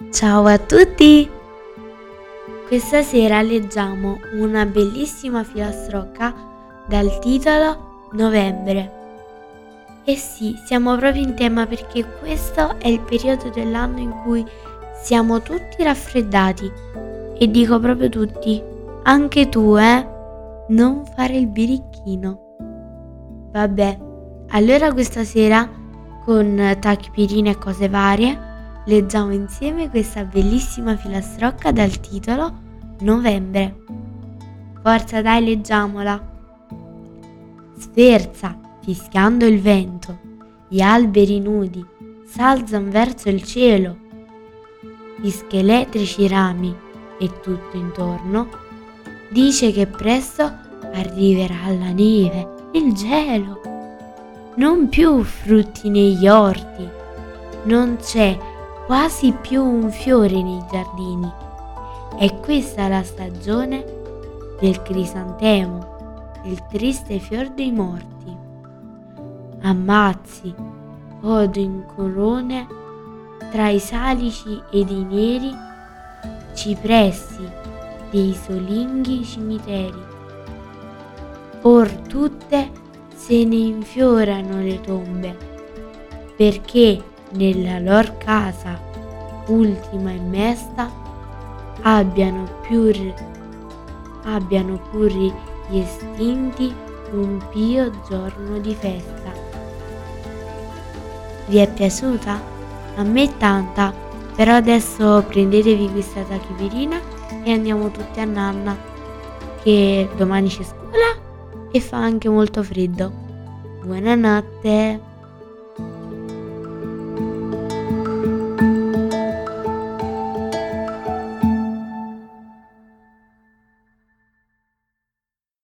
Ciao a tutti! Questa sera leggiamo una bellissima filastrocca dal titolo Novembre. E sì, siamo proprio in tema perché questo è il periodo dell'anno in cui siamo tutti raffreddati. E dico proprio tutti, anche tu, non fare il birichino. Vabbè, allora questa sera con tachipirine e cose varie leggiamo insieme questa bellissima filastrocca dal titolo Novembre. Forza dai, leggiamola. Sferza, fischiando il vento, gli alberi nudi s'alzan verso il cielo. Gli scheletrici rami e tutto intorno dice che presto arriverà la neve, il gelo. Non più frutti negli orti, non c'è quasi più un fiore nei giardini. È questa la stagione del crisantemo, del triste fior dei morti. Ammazzi, odo in corone, tra i salici ed i neri cipressi dei solinghi cimiteri. Or tutte se ne infiorano le tombe, perché nella lor casa ultima e mesta abbiano pure gli estinti un pio giorno di festa. Vi è piaciuta? A me tanta, però adesso prendetevi questa tachipirina e andiamo tutti a nanna, che domani c'è scuola e fa anche molto freddo. Buonanotte!